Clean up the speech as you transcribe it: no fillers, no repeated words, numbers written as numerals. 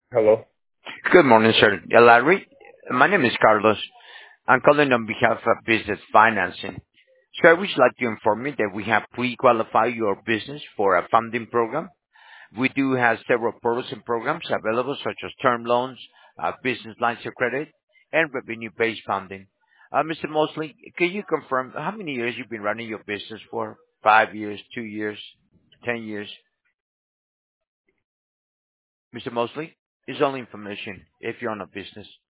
Hello. Good morning, sir. Larry, my name is Carlos. I'm calling on behalf of Business Financing. Sir, I would like to inform you that we have pre-qualified your business for a funding program. We do have several products and programs available, such as term loans, business lines of credit, and revenue-based funding. Mr. Mosley, can you confirm how many years you've been running your business for? 5 years, 2 years, 10 years? Mr. Mosley, it's only information if you own a business.